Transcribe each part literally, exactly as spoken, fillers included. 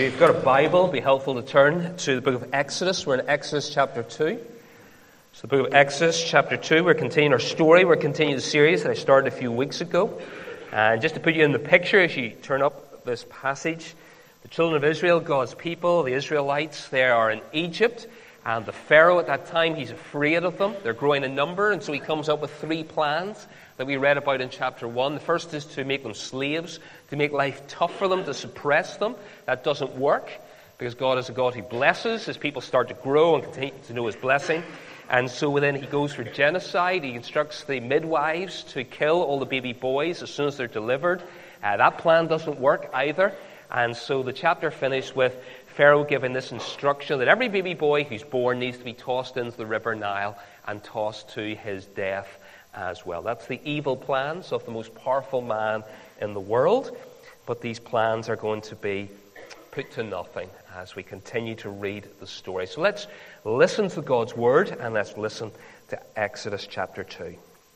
If you've got a Bible, it'd be helpful to turn to the book of Exodus. We're in Exodus chapter two. So the book of Exodus chapter two, we're continuing our story. We're continuing the series that I started a few weeks ago. And just to put you in the picture, as you turn up this passage, the children of Israel, God's people, the Israelites, they are in Egypt. And the Pharaoh at that time, he's afraid of them. They're growing in number, and so he comes up with three plans that we read about in chapter one. The first is to make them slaves, to make life tough for them, to suppress them. That doesn't work, because God is a God who blesses. His people start to grow and continue to know his blessing. And so then he goes for genocide. He instructs the midwives to kill all the baby boys as soon as they're delivered. Uh, that plan doesn't work either. And so the chapter finished with Pharaoh giving this instruction that every baby boy who's born needs to be tossed into the river Nile and tossed to his death as well. That's the evil plans of the most powerful man in the world. But these plans are going to be put to nothing as we continue to read the story. So let's listen to God's word, and let's listen to Exodus chapter two.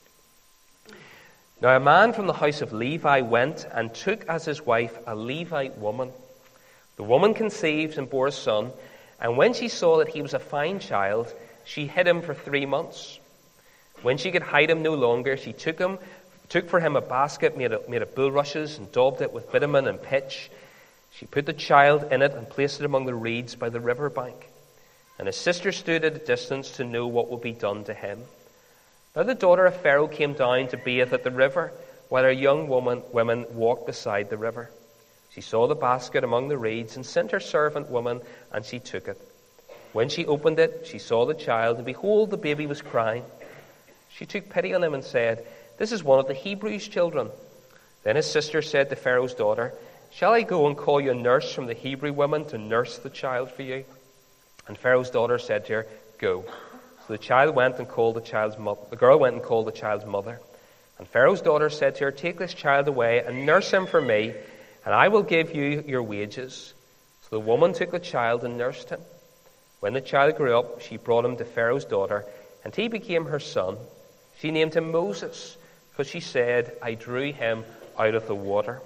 Now a man from the house of Levi went and took as his wife a Levite woman. The woman conceived and bore a son, and when she saw that he was a fine child, she hid him for three months. When she could hide him no longer, she took him, took for him a basket made of, made of bulrushes and daubed it with bitumen and pitch. She put the child in it and placed it among the reeds by the river bank. And his sister stood at a distance to know what would be done to him. Now the daughter of Pharaoh came down to bathe at the river, while her young woman, women walked beside the river. She saw the basket among the reeds and sent her servant woman, and she took it. When she opened it, she saw the child, and behold, the baby was crying. She took pity on him and said, "This is one of the Hebrews' children." Then his sister said to Pharaoh's daughter, "Shall I go and call you a nurse from the Hebrew women to nurse the child for you?" And Pharaoh's daughter said to her, "Go." So the child went and called the child's mother. The girl went and called the child's mother. And Pharaoh's daughter said to her, "Take this child away and nurse him for me, and I will give you your wages." So the woman took the child and nursed him. When the child grew up, she brought him to Pharaoh's daughter, and he became her son. She named him Moses, because she said, "I drew him out of the water."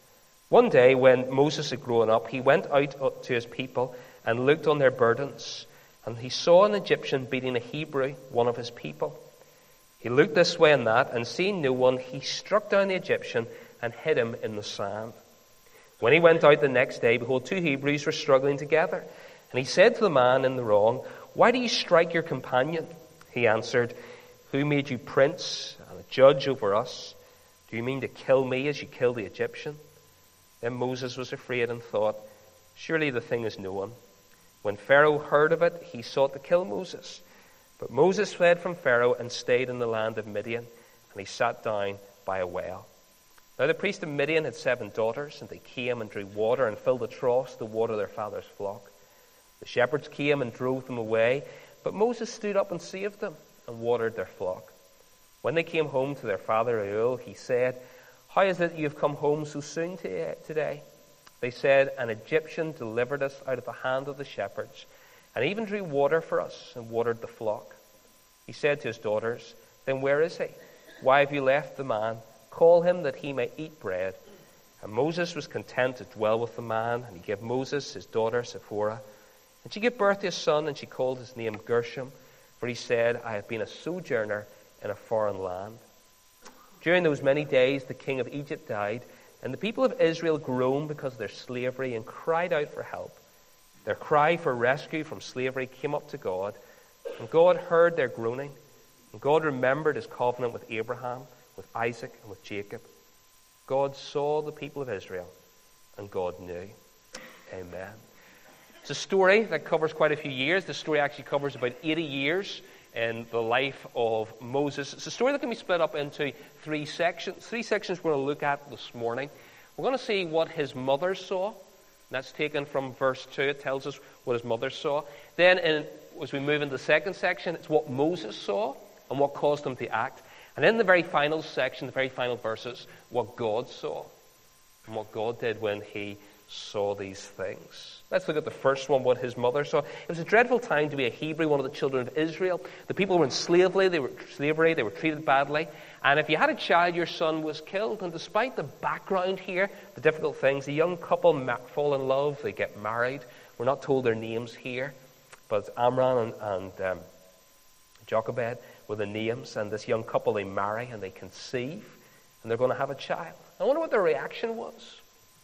One day, when Moses had grown up, he went out to his people and looked on their burdens, and he saw an Egyptian beating a Hebrew, one of his people. He looked this way and that, and seeing no one, he struck down the Egyptian and hid him in the sand. When he went out the next day, behold, two Hebrews were struggling together. And he said to the man in the wrong, "Why do you strike your companion?" He answered, "Who made you prince and a judge over us? Do you mean to kill me as you killed the Egyptian?" Then Moses was afraid and thought, "Surely the thing is known." When Pharaoh heard of it, he sought to kill Moses. But Moses fled from Pharaoh and stayed in the land of Midian, and he sat down by a well. Now the priest of Midian had seven daughters, and they came and drew water and filled the troughs to water their father's flock. The shepherds came and drove them away, but Moses stood up and saved them and watered their flock. When they came home to their father Reuel, he said, "How is it you have come home so soon today?" They said, "An Egyptian delivered us out of the hand of the shepherds, and even drew water for us and watered the flock." He said to his daughters, "Then where is he? Why have you left the man? Call him that he may eat bread." And Moses was content to dwell with the man, and he gave Moses his daughter Zipporah. And she gave birth to a son, and she called his name Gershom, for he said, "I have been a sojourner in a foreign land." During those many days the king of Egypt died, and the people of Israel groaned because of their slavery and cried out for help. Their cry for rescue from slavery came up to God, and God heard their groaning, and God remembered his covenant with Abraham, with Isaac, and with Jacob. God saw the people of Israel, and God knew. Amen. It's a story that covers quite a few years. The story actually covers about eighty years in the life of Moses. It's a story that can be split up into three sections. Three sections we're going to look at this morning. We're going to see what his mother saw. That's taken from verse two. It tells us what his mother saw. Then, in, as we move into the second section, it's what Moses saw and what caused him to act. And in the very final section, the very final verses, what God saw and what God did when he saw these things. Let's look at the first one, what his mother saw. It was a dreadful time to be a Hebrew, one of the children of Israel. The people were in slavery, they were slavery, they were treated badly. And if you had a child, your son was killed. And despite the background here, the difficult things, the young couple fall in love, they get married. We're not told their names here, but Amram and, and um, Jochebed were the names. And this young couple, they marry and they conceive, and they're going to have a child. I wonder what their reaction was.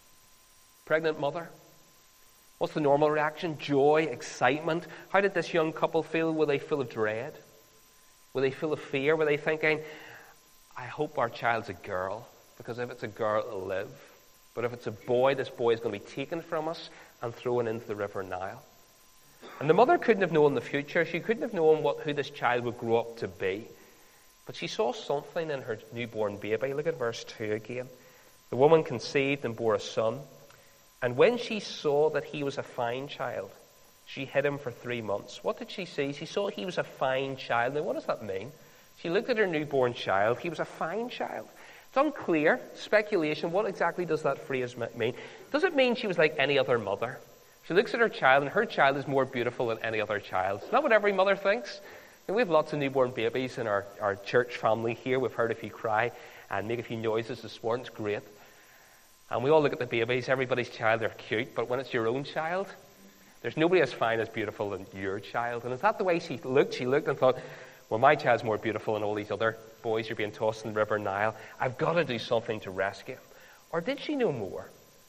Pregnant mother. What's the normal reaction? Joy, excitement. How did this young couple feel? Were they full of dread? Were they full of fear? Were they thinking, I hope our child's a girl, because if it's a girl, it'll live. But if it's a boy, this boy is going to be taken from us and thrown into the River Nile. And the mother couldn't have known the future. She couldn't have known what who this child would grow up to be. But she saw something in her newborn baby. Look at verse two again. The woman conceived and bore a son. And when she saw that he was a fine child, she hid him for three months. What did she see? She saw he was a fine child. Now, what does that mean? She looked at her newborn child. He was a fine child. It's unclear. Speculation. What exactly does that phrase mean? Does it mean she was like any other mother? She looks at her child, and her child is more beautiful than any other child. Is that what every mother thinks? And we have lots of newborn babies in our, our church family here. We've heard a few cry and make a few noises this morning. It's great. And we all look at the babies, everybody's child, they're cute, but when it's your own child, there's nobody as fine, as beautiful than your child. And is that the way she looked? She looked and thought, well, my child's more beautiful than all these other boys who are being tossed in the River Nile. I've got to do something to rescue him. Or did she know more?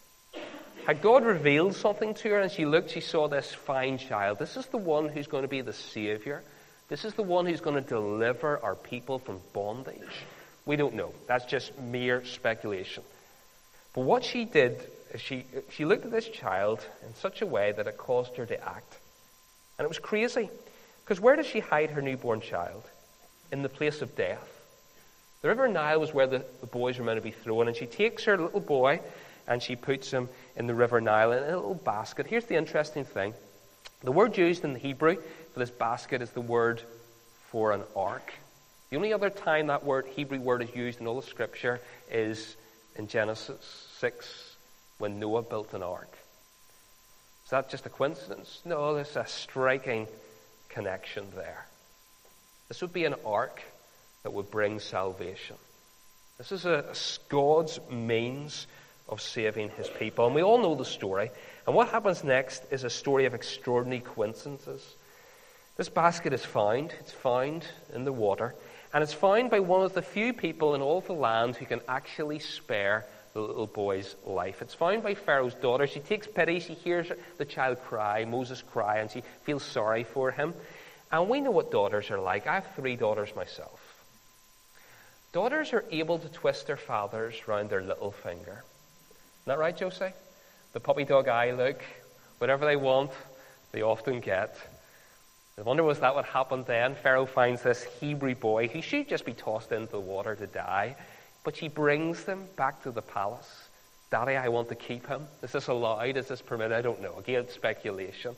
Had God revealed something to her and she looked, she saw this fine child. This is the one who's going to be the Savior. This is the one who's going to deliver our people from bondage. We don't know. That's just mere speculation. But what she did is she, she looked at this child in such a way that it caused her to act. And it was crazy. Because where does she hide her newborn child? In the place of death. The River Nile was where the, the boys were meant to be thrown. And she takes her little boy and she puts him in the River Nile in a little basket. Here's the interesting thing. The word used in the Hebrew for this basket is the word for an ark. The only other time that word Hebrew word is used in all the Scripture is in Genesis six, when Noah built an ark. Is that just a coincidence? No, there's a striking connection there. This would be an ark that would bring salvation. This is a, God's means of saving his people. And we all know the story. And what happens next is a story of extraordinary coincidences. This basket is found. It's found in the water. And it's found by one of the few people in all of the land who can actually spare the little boy's life. It's found by Pharaoh's daughter. She takes pity. She hears the child cry, Moses cry, and she feels sorry for him. And we know what daughters are like. I have three daughters myself. Daughters are able to twist their fathers round their little finger. Isn't that right, Josie? The puppy dog eye look. Whatever they want, they often get. I wonder was that what happened then? Pharaoh finds this Hebrew boy who should just be tossed into the water to die. But she brings them back to the palace. Daddy, I want to keep him. Is this allowed? Is this permitted? I don't know. Again, speculation.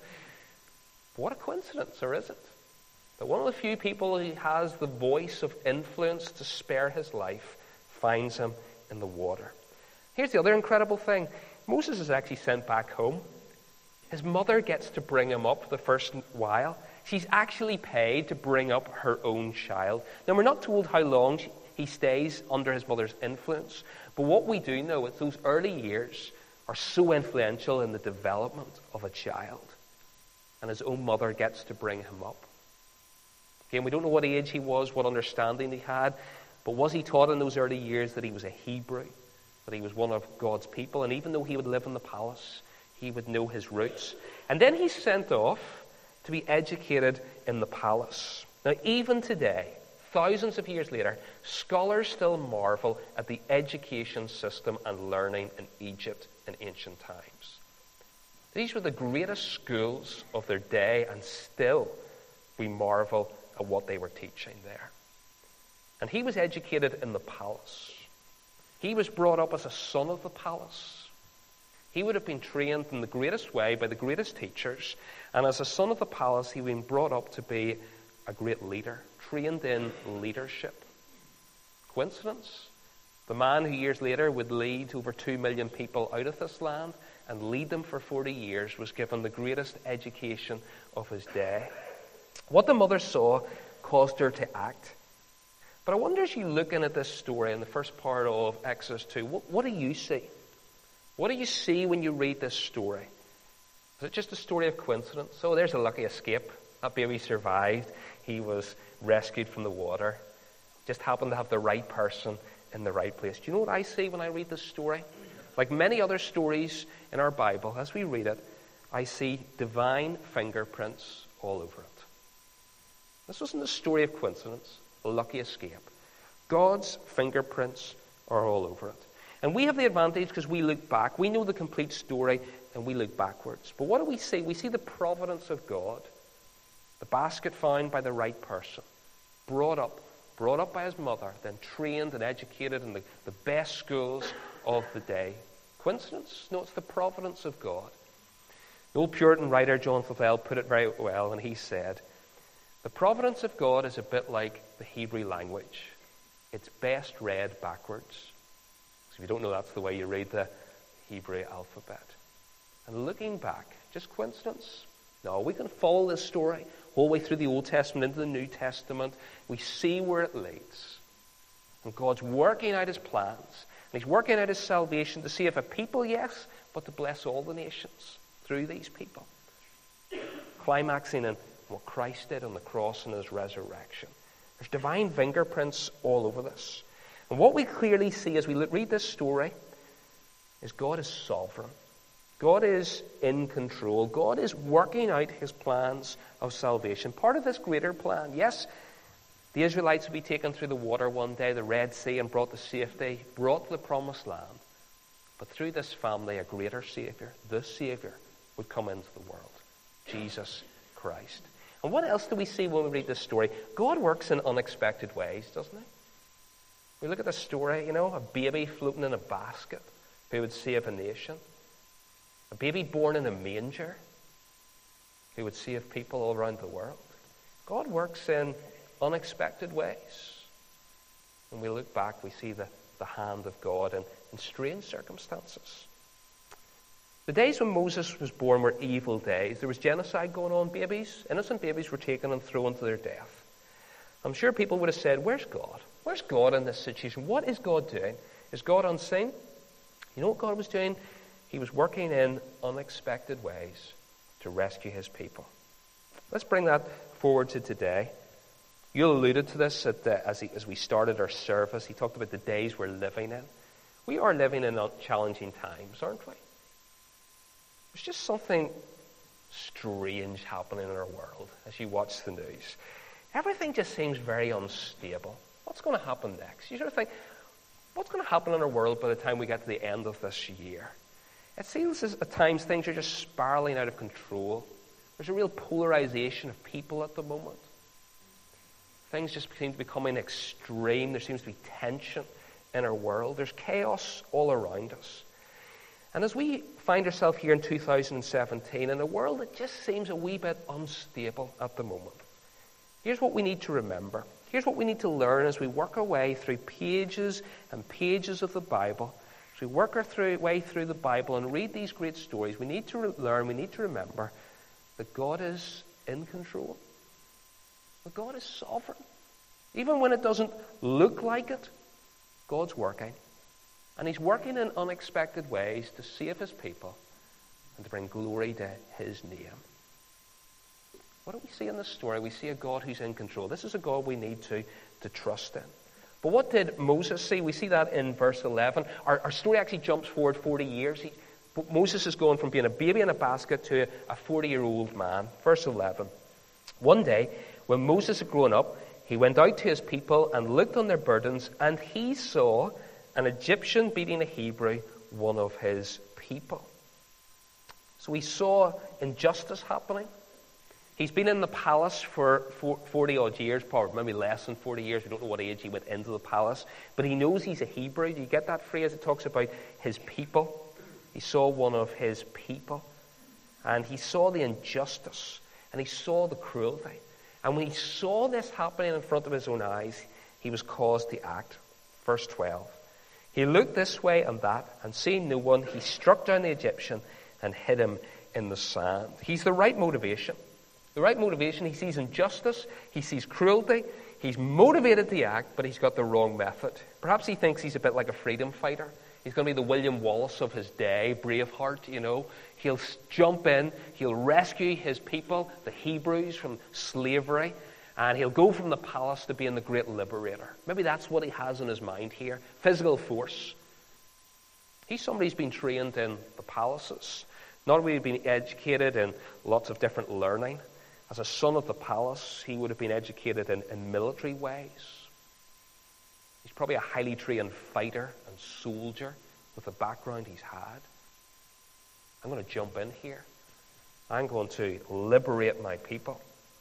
But what a coincidence, or is it? That one of the few people who has the voice of influence to spare his life finds him in the water. Here's the other incredible thing. Moses is actually sent back home. His mother gets to bring him up the first while. She's actually paid to bring up her own child. Now, we're not told how long she, he stays under his mother's influence. But what we do know is those early years are so influential in the development of a child. And his own mother gets to bring him up. Again, we don't know what age he was, what understanding he had. But was he taught in those early years that he was a Hebrew? That he was one of God's people? And even though he would live in the palace, he would know his roots. And then he's sent off to be educated in the palace. Now, even today, thousands of years later, scholars still marvel at the education system and learning in Egypt in ancient times. These were the greatest schools of their day, and still we marvel at what they were teaching there. And he was educated in the palace. He was brought up as a son of the palace. He would have been trained in the greatest way by the greatest teachers. And as a son of the palace, he would have been brought up to be a great leader, trained in leadership. Coincidence? The man who years later would lead over two million people out of this land and lead them for forty years, was given the greatest education of his day. What the mother saw caused her to act. But I wonder, as you look in at this story in the first part of Exodus two, what, what do you see? What do you see when you read this story? Is it just a story of coincidence? Oh, there's a lucky escape. That baby survived. He was rescued from the water. Just happened to have the right person in the right place. Do you know what I see when I read this story? Like many other stories in our Bible, as we read it, I see divine fingerprints all over it. This wasn't a story of coincidence, a lucky escape. God's fingerprints are all over it. And we have the advantage because we look back. We know the complete story and we look backwards. But what do we see? We see the providence of God. The basket found by the right person. Brought up. Brought up by his mother. Then trained and educated in the, the best schools of the day. Coincidence? No, it's the providence of God. The old Puritan writer John Flavel put it very well, and he said, the providence of God is a bit like the Hebrew language. It's best read backwards. So if you don't know, that's the way you read the Hebrew alphabet. And looking back, just coincidence? No, we can follow this story all the way through the Old Testament into the New Testament. We see where it leads. And God's working out his plans. And he's working out his salvation to save a people, yes, but to bless all the nations through these people. Climaxing in what Christ did on the cross and his resurrection. There's divine fingerprints all over this. And what we clearly see as we read this story is God is sovereign. God is in control. God is working out his plans of salvation. Part of this greater plan, yes, the Israelites would be taken through the water one day, the Red Sea, and brought to safety, brought to the promised land. But through this family, a greater Savior, the Savior, would come into the world. Jesus Christ. And what else do we see when we read this story? God works in unexpected ways, doesn't he? We look at this story, you know, a baby floating in a basket who would save a nation. A baby born in a manger who would save people all around the world. God works in unexpected ways. When we look back, we see the, the hand of God in, in strange circumstances. The days when Moses was born were evil days. There was genocide going on. Babies, innocent babies were taken and thrown to their death. I'm sure people would have said, where's God? Where's God in this situation? What is God doing? Is God unseen? You know what God was doing? He was working in unexpected ways to rescue his people. Let's bring that forward to today. You alluded to this at the, as, he, as we started our service. He talked about the days we're living in. We are living in challenging times, aren't we? There's just something strange happening in our world as you watch the news. Everything just seems very unstable. What's going to happen next? You sort of think, what's going to happen in our world by the time we get to the end of this year? It seems as at times things are just spiraling out of control. There's a real polarization of people at the moment. Things just seem to be becoming extreme. There seems to be tension in our world. There's chaos all around us. And as we find ourselves here in two thousand seventeen in a world that just seems a wee bit unstable at the moment, here's what we need to remember. Here's what we need to learn as we work our way through pages and pages of the Bible. As we work our through, way through the Bible and read these great stories, we need to re- learn, we need to remember that God is in control. That God is sovereign. Even when it doesn't look like it, God's working. And he's working in unexpected ways to save his people and to bring glory to his name. What do we see in this story? We see a God who's in control. This is a God we need to, to trust in. But what did Moses see? We see that in verse eleven. Our, our story actually jumps forward forty years. He, Moses is going from being a baby in a basket to a forty-year-old man. Verse eleven. One day, when Moses had grown up, he went out to his people and looked on their burdens, and he saw an Egyptian beating a Hebrew, one of his people. So he saw injustice happening. He's been in the palace for forty-odd years, probably maybe less than forty years. We don't know what age he went into the palace. But he knows he's a Hebrew. Do you get that phrase? It talks about his people. He saw one of his people. And he saw the injustice. And he saw the cruelty. And when he saw this happening in front of his own eyes, he was caused to act. Verse twelve. He looked this way and that, and seeing no one, he struck down the Egyptian and hid him in the sand. He's the right motivation. The right motivation. He sees injustice. He sees cruelty. He's motivated to act, but he's got the wrong method. Perhaps he thinks he's a bit like a freedom fighter. He's going to be the William Wallace of his day, Braveheart, you know. He'll jump in. He'll rescue his people, the Hebrews, from slavery. And he'll go from the palace to being the great liberator. Maybe that's what he has in his mind here. Physical force. He's somebody who's been trained in the palaces. Not only have been educated in lots of different learning. As a son of the palace, he would have been educated in, in military ways. He's probably a highly trained fighter and soldier with the background he's had. I'm going to jump in here. I'm going to liberate my people.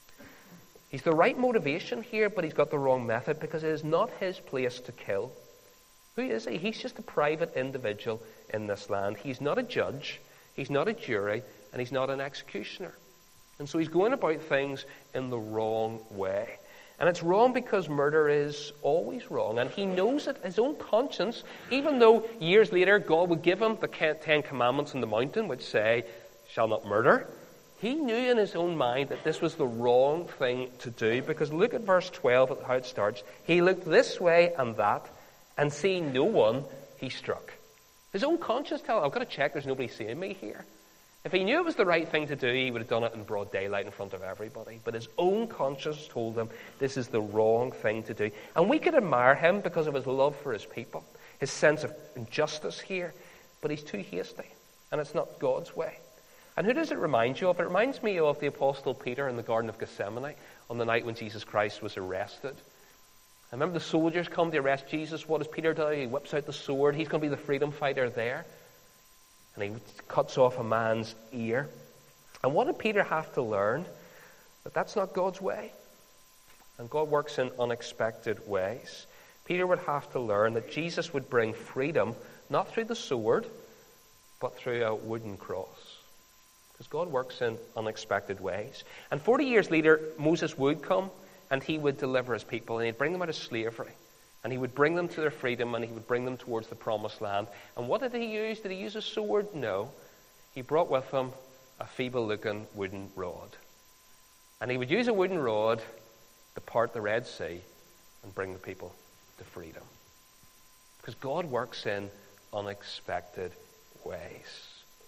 He's the right motivation here, but he's got the wrong method because it is not his place to kill. Who is he? He's just a private individual in this land. He's not a judge, he's not a jury, and he's not an executioner. And so he's going about things in the wrong way. And it's wrong because murder is always wrong. And he knows it, his own conscience, even though years later God would give him the Ten Commandments on the mountain, which say, shall not murder. He knew in his own mind that this was the wrong thing to do, because look at verse twelve, how it starts. He looked this way and that, and seeing no one, he struck. His own conscience tells him, I've got to check there's nobody seeing me here. If he knew it was the right thing to do, he would have done it in broad daylight in front of everybody. But his own conscience told him this is the wrong thing to do. And we could admire him because of his love for his people, his sense of injustice here. But he's too hasty, and it's not God's way. And who does it remind you of? It reminds me of the Apostle Peter in the Garden of Gethsemane on the night when Jesus Christ was arrested. I remember the soldiers come to arrest Jesus. What does Peter do? He whips out the sword. He's going to be the freedom fighter there. And he cuts off a man's ear. And what did Peter have to learn? That that's not God's way. And God works in unexpected ways. Peter would have to learn that Jesus would bring freedom, not through the sword, but through a wooden cross. Because God works in unexpected ways. And forty years later, Moses would come and he would deliver his people and he'd bring them out of slavery. And he would bring them to their freedom and he would bring them towards the promised land. And what did he use? Did he use a sword? No. He brought with him a feeble-looking wooden rod. And he would use a wooden rod to part the Red Sea and bring the people to freedom. Because God works in unexpected ways.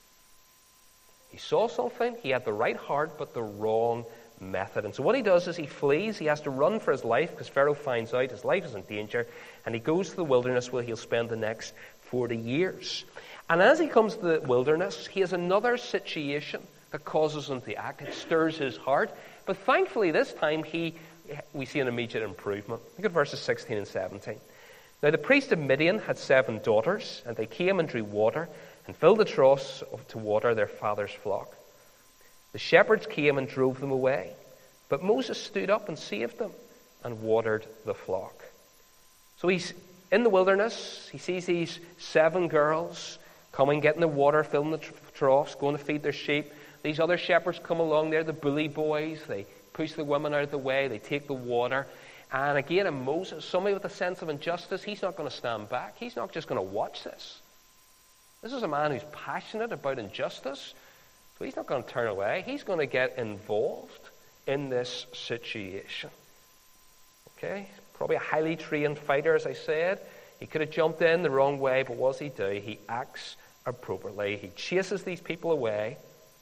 He saw something, he had the right heart, but the wrong method. And so what he does is he flees. He has to run for his life because Pharaoh finds out his life is in danger. And he goes to the wilderness where he'll spend the next forty years. And as he comes to the wilderness, he has another situation that causes him to act. It stirs his heart. But thankfully this time he we see an immediate improvement. Look at verses sixteen and seventeen. Now the priest of Midian had seven daughters, and they came and drew water and filled the troughs to water their father's flock. The shepherds came and drove them away, but Moses stood up and saved them and watered the flock. So he's in the wilderness. He sees these seven girls coming, getting the water, filling the troughs, going to feed their sheep. These other shepherds come along. They're the bully boys. They push the women out of the way. They take the water. And again, in Moses, somebody with a sense of injustice, he's not going to stand back. He's not just going to watch this. This is a man who's passionate about injustice. So he's not going to turn away. He's going to get involved in this situation. Okay? Probably a highly trained fighter, as I said. He could have jumped in the wrong way, but what does he do? He acts appropriately. He chases these people away,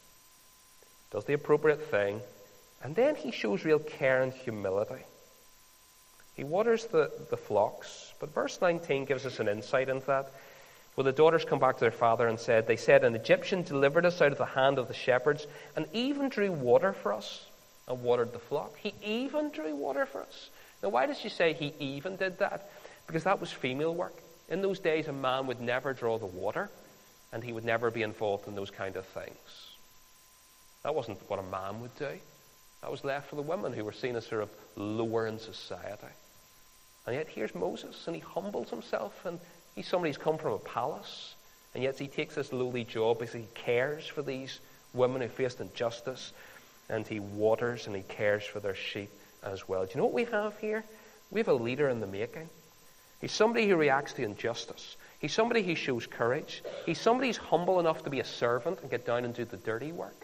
does the appropriate thing, and then he shows real care and humility. He waters the, the flocks, but verse nineteen gives us an insight into that. Well, the daughters come back to their father and said, they said, an Egyptian delivered us out of the hand of the shepherds and even drew water for us and watered the flock. He even drew water for us. Now, why does she say he even did that? Because that was female work. In those days, a man would never draw the water and he would never be involved in those kind of things. That wasn't what a man would do. That was left for the women who were seen as sort of lower in society. And yet here's Moses, and he humbles himself, and he's somebody who's come from a palace, and yet he takes this lowly job because he cares for these women who faced injustice, and he waters and he cares for their sheep as well. Do you know what we have here? We have a leader in the making. He's somebody who reacts to injustice. He's somebody who shows courage. He's somebody who's humble enough to be a servant and get down and do the dirty work.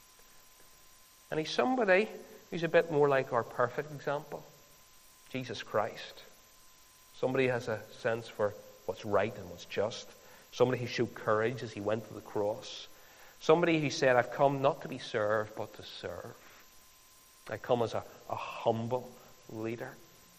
And he's somebody who's a bit more like our perfect example, Jesus Christ. Somebody who has a sense for what's right and what's just. Somebody who showed courage as he went to the cross. Somebody who said, I've come not to be served, but to serve. I come as a, a humble leader.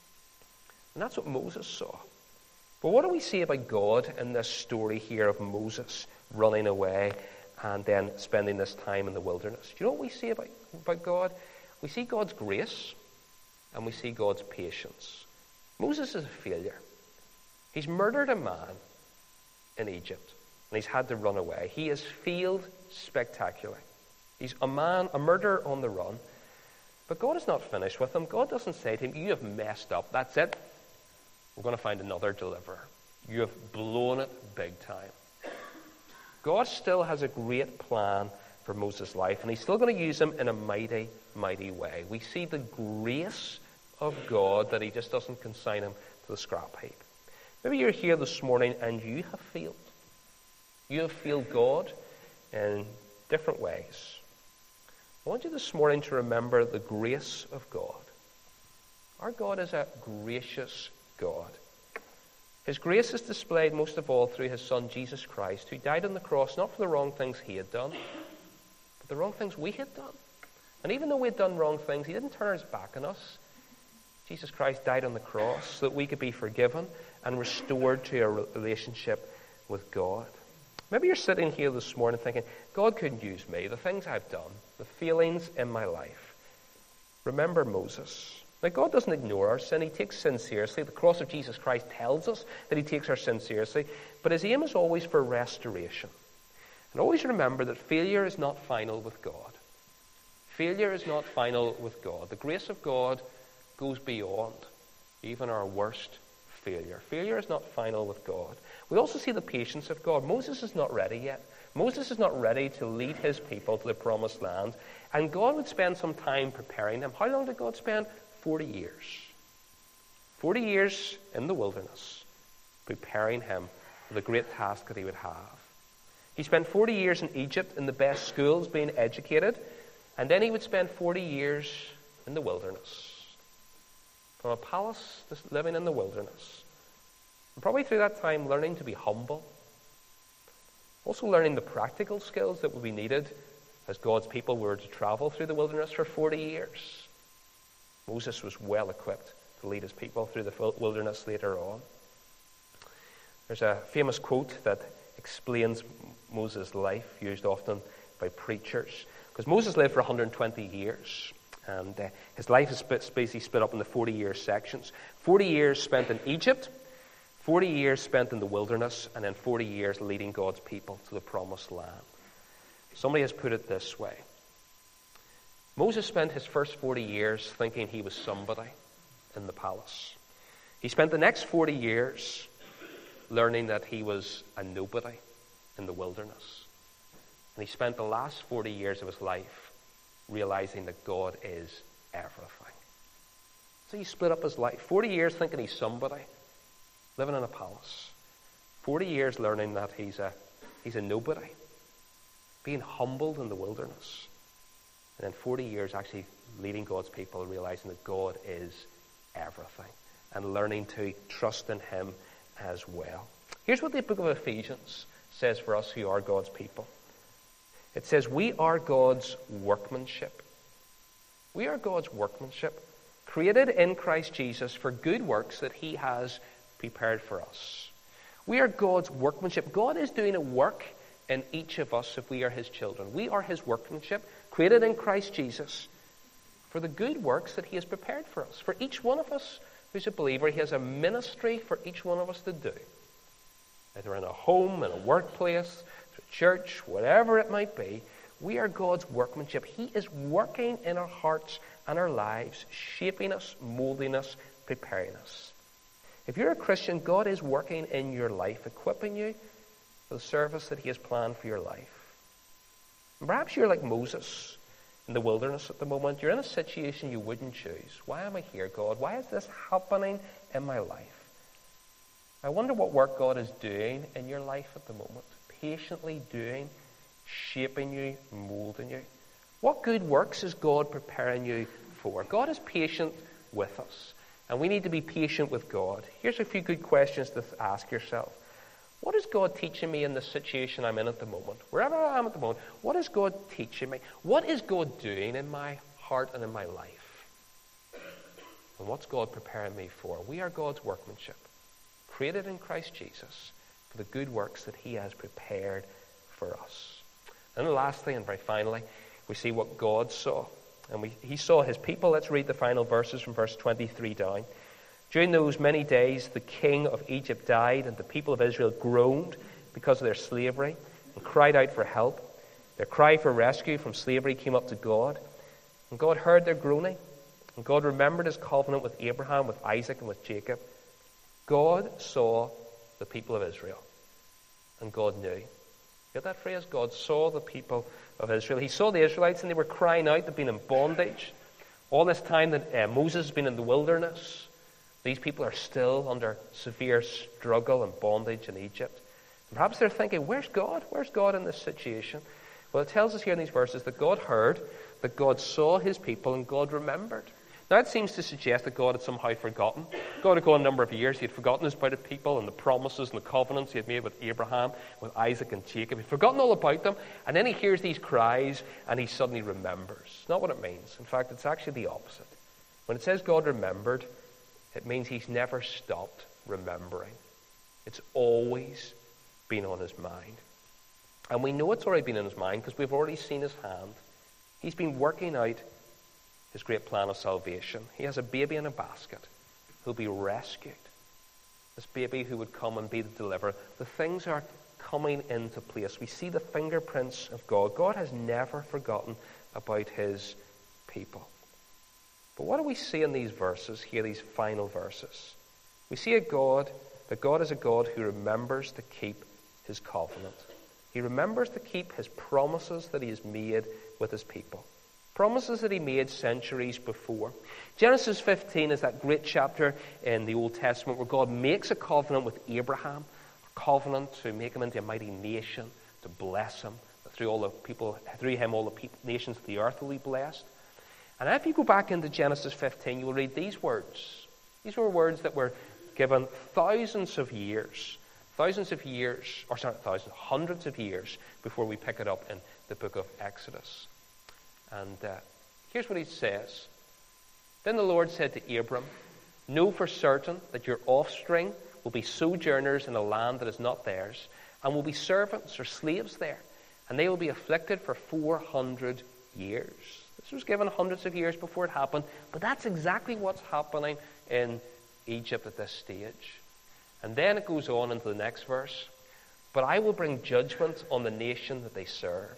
And that's what Moses saw. But what do we see about God in this story here of Moses running away and then spending this time in the wilderness? Do you know what we see about, about God? We see God's grace and we see God's patience. Moses is a failure. He's murdered a man in Egypt and he's had to run away. He has failed spectacularly. He's a man, a murderer on the run. But God is not finished with him. God doesn't say to him, you have messed up. That's it. We're going to find another deliverer. You have blown it big time. God still has a great plan for Moses' life, and he's still going to use him in a mighty, mighty way. We see the grace of God that he just doesn't consign him to the scrap heap. Maybe you're here this morning and you have failed. You have failed God in different ways. I want you this morning to remember the grace of God. Our God is a gracious God. His grace is displayed most of all through his Son, Jesus Christ, who died on the cross not for the wrong things he had done, but the wrong things we had done. And even though we had done wrong things, he didn't turn his back on us. Jesus Christ died on the cross so that we could be forgiven and restored to a relationship with God. Maybe you're sitting here this morning thinking, God couldn't use me, the things I've done, the failings in my life. Remember Moses. Now, God doesn't ignore our sin. He takes sin seriously. The cross of Jesus Christ tells us that he takes our sin seriously. But his aim is always for restoration. And always remember that failure is not final with God. Failure is not final with God. The grace of God goes beyond even our worst failure. Failure is not final with God. We also see the patience of God. Moses is not ready yet. Moses is not ready to lead his people to the promised land. And God would spend some time preparing them. How long did God spend? Forty years. Forty years in the wilderness, preparing him for the great task that he would have. He spent forty years in Egypt in the best schools being educated, and then he would spend forty years in the wilderness. From a palace, just living in the wilderness. And probably through that time learning to be humble. Also learning the practical skills that would be needed as God's people were to travel through the wilderness for forty years. Moses was well equipped to lead his people through the wilderness later on. There's a famous quote that explains Moses' life, used often by preachers. Because Moses lived for one hundred twenty years. And uh, his life is basically split up into forty-year sections. forty years spent in Egypt, forty years spent in the wilderness, and then forty years leading God's people to the promised land. Somebody has put it this way. Moses spent his first forty years thinking he was somebody in the palace. He spent the next forty years learning that he was a nobody in the wilderness. And he spent the last forty years of his life realizing that God is everything. So he split up his life. forty years thinking he's somebody, living in a palace. forty years learning that he's a, he's a nobody, being humbled in the wilderness. And then forty years actually leading God's people, realizing that God is everything, and learning to trust in him as well. Here's what the book of Ephesians says for us who are God's people. It says, we are God's workmanship. We are God's workmanship, created in Christ Jesus for good works that he has prepared for us. We are God's workmanship. God is doing a work in each of us if we are his children. We are his workmanship, created in Christ Jesus for the good works that he has prepared for us. For each one of us who's a believer, he has a ministry for each one of us to do. Either in a home, in a workplace, a church, whatever it might be, we are God's workmanship. He is working in our hearts and our lives, shaping us, molding us, preparing us. If you're a Christian, God is working in your life, equipping you for the service that he has planned for your life. And perhaps you're like Moses in the wilderness at the moment. You're in a situation you wouldn't choose. Why am I here, God? Why is this happening in my life? I wonder what work God is doing in your life at the moment. Patiently doing, shaping you, molding you. What good works is God preparing you for? God is patient with us. And we need to be patient with God. Here's a few good questions to ask yourself. What is God teaching me in the situation I'm in at the moment? Wherever I am at the moment, what is God teaching me? What is God doing in my heart and in my life? And what's God preparing me for? We are God's workmanship, created in Christ Jesus for the good works that he has prepared for us. And lastly, and very finally, we see what God saw. And we, he saw his people. Let's read the final verses from verse twenty-three down. During those many days, the king of Egypt died, and the people of Israel groaned because of their slavery and cried out for help. Their cry for rescue from slavery came up to God. And God heard their groaning. And God remembered his covenant with Abraham, with Isaac, and with Jacob. God saw the people of Israel. And God knew. Get that phrase? God saw the people of Israel. He saw the Israelites, and they were crying out. They've been in bondage. All this time that uh, Moses has been in the wilderness, these people are still under severe struggle and bondage in Egypt. And perhaps they're thinking, where's God? Where's God in this situation? Well, it tells us here in these verses that God heard, that God saw his people, and God remembered. Now, it seems to suggest that God had somehow forgotten. God had gone a number of years. He had forgotten about his people and the promises and the covenants he had made with Abraham, with Isaac and Jacob. He'd forgotten all about them. And then he hears these cries and he suddenly remembers. Not what it means. In fact, it's actually the opposite. When it says God remembered, it means he's never stopped remembering. It's always been on his mind. And we know it's already been in his mind because we've already seen his hand. He's been working out his great plan of salvation. He has a baby in a basket who'll be rescued. This baby who would come and be the deliverer. The things are coming into place. We see the fingerprints of God. God has never forgotten about his people. But what do we see in these verses here, these final verses? We see a God, that God is a God who remembers to keep his covenant. He remembers to keep his promises that he has made with his people. Promises that he made centuries before. Genesis fifteen is that great chapter in the Old Testament where God makes a covenant with Abraham, a covenant to make him into a mighty nation, to bless him. Through all the people, through him, all the people, nations of the earth will be blessed. And if you go back into Genesis fifteen, you will read these words. These were words that were given thousands of years, thousands of years, or sorry, thousands, hundreds of years before we pick it up in the book of Exodus. And uh, here's what he says. Then the Lord said to Abram, know for certain that your offspring will be sojourners in a land that is not theirs, and will be servants or slaves there, and they will be afflicted for four hundred years. This was given hundreds of years before it happened, but that's exactly what's happening in Egypt at this stage. And then it goes on into the next verse. But I will bring judgment on the nation that they serve,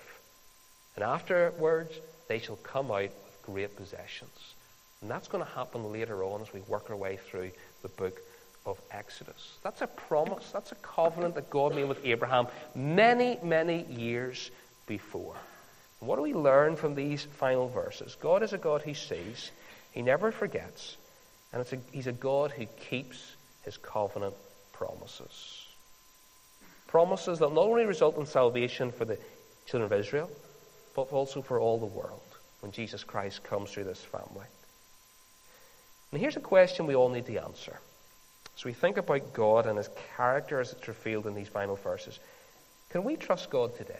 and afterwards they shall come out with great possessions. And that's going to happen later on as we work our way through the book of Exodus. That's a promise, that's a covenant that God made with Abraham many, many years before. And what do we learn from these final verses? God is a God who sees, he never forgets, and it's a, he's a God who keeps his covenant promises. Promises that not only result in salvation for the children of Israel, but also for all the world when Jesus Christ comes through this family. And here's a question we all need to answer. So we think about God and his character as it's revealed in these final verses. Can we trust God today?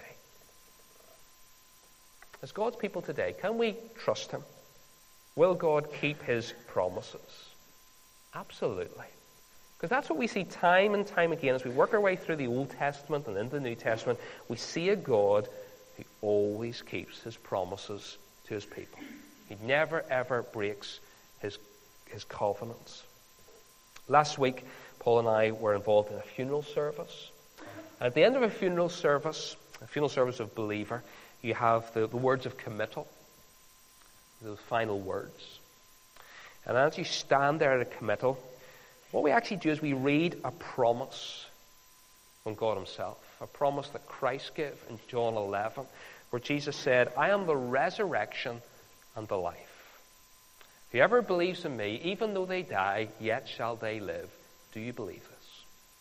As God's people today, can we trust him? Will God keep his promises? Absolutely. Because that's what we see time and time again as we work our way through the Old Testament and into the New Testament. We see a God who always keeps his promises to his people. He never, ever breaks his, his covenants. Last week, Paul and I were involved in a funeral service. At the end of a funeral service, a funeral service of believer, you have the, the words of committal, those final words. And as you stand there at a committal, what we actually do is we read a promise from God himself, a promise that Christ gave in John eleven, where Jesus said, I am the resurrection and the life. Whoever believes in me, even though they die, yet shall they live. Do you believe this?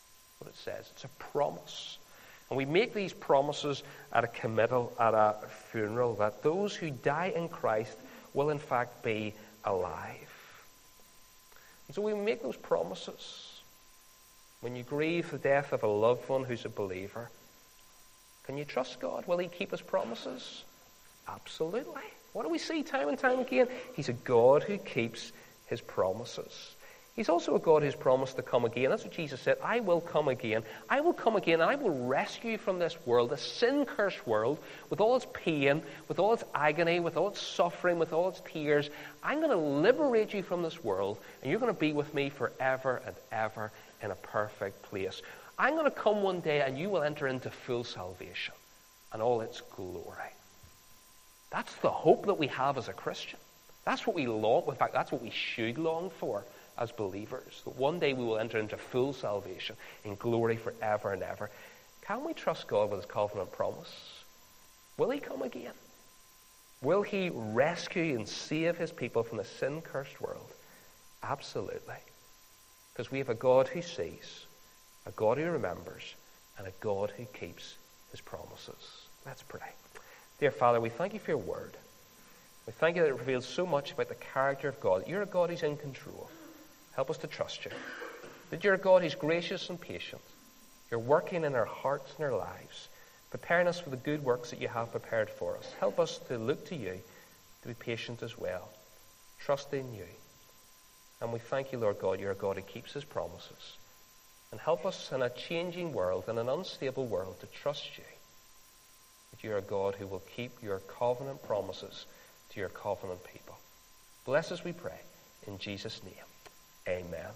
what it says. It's a promise. And we make these promises at a committal, at a funeral, that those who die in Christ will in fact be alive. And so we make those promises. When you grieve the death of a loved one who's a believer, can you trust God? Will he keep his promises? Absolutely. What do we see time and time again? He's a God who keeps his promises. He's also a God who's promised to come again. That's what Jesus said. I will come again. I will come again and I will rescue you from this world, a sin-cursed world, with all its pain, with all its agony, with all its suffering, with all its tears. I'm going to liberate you from this world, and you're going to be with me forever and ever in a perfect place. I'm going to come one day and you will enter into full salvation and all its glory. That's the hope that we have as a Christian. That's what we long, in fact, that's what we should long for as believers, that one day we will enter into full salvation in glory forever and ever. Can we trust God with his covenant promise? Will he come again? Will he rescue and save his people from the sin-cursed world? Absolutely. Because we have a God who sees, a God who remembers, and a God who keeps his promises. Let's pray. Dear Father, we thank you for your word. We thank you that it reveals so much about the character of God. You're a God who's in control. Help us to trust you. That you're a God who's gracious and patient. You're working in our hearts and our lives, preparing us for the good works that you have prepared for us. Help us to look to you, to be patient as well, trust in you. And we thank you, Lord God, you're a God who keeps his promises. And help us in a changing world, in an unstable world, to trust you. That you're a God who will keep your covenant promises to your covenant people. Bless us, we pray, in Jesus' name. Amen.